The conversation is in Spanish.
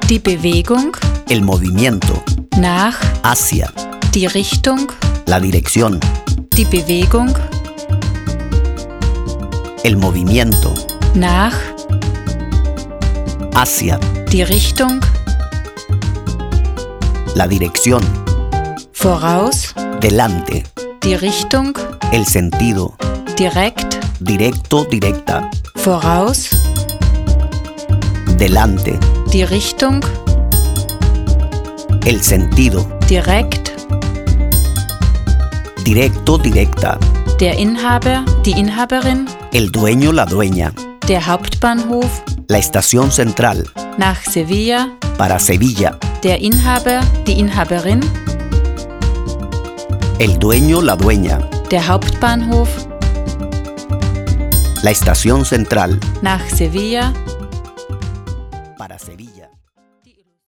Die Bewegung el movimiento, nach, hacia, die Richtung, la dirección, die Bewegung el movimiento, nach, hacia, die Richtung, la dirección, voraus, delante, die Richtung, el sentido, direkt, directo, directa, voraus, delante, die Richtung, el sentido, direkt, directo, directa, der Inhaber, die Inhaberin, el dueño, la dueña, der Hauptbahnhof, la estación central, nach Sevilla, para Sevilla, der Inhaber, die Inhaberin, el dueño, la dueña, der Hauptbahnhof, la estación central, nach Sevilla, para Sevilla.